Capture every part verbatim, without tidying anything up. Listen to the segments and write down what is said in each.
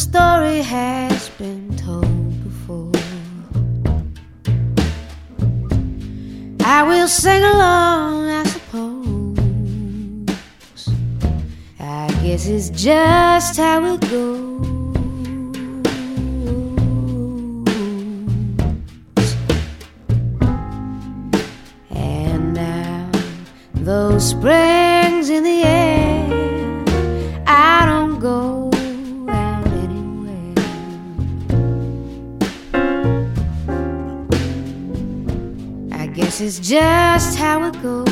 story has been told before. I will sing along, I suppose. I guess it's just how it goes. And now those springs in the air, I don't go out anywhere. I guess it's just how it goes.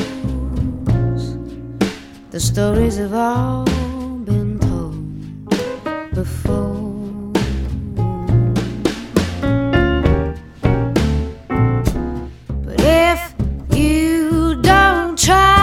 The stories have all been told before. But if you don't try,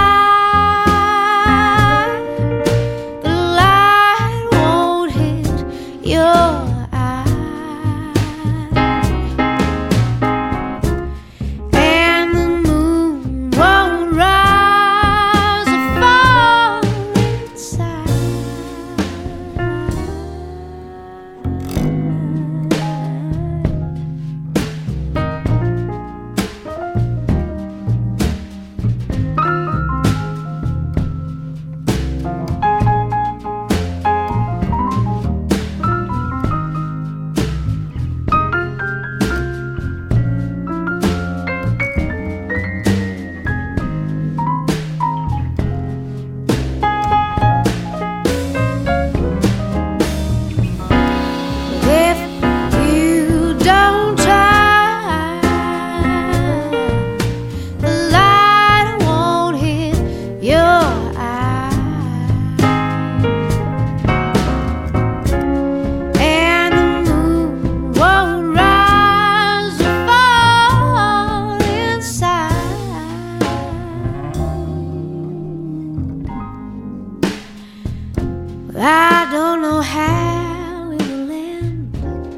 I don't know how it will end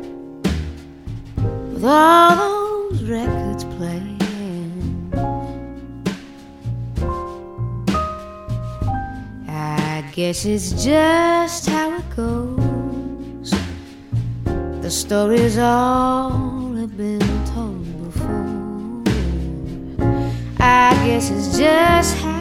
with all those records playing. I guess it's just how it goes. The stories all have been told before. I guess it's just how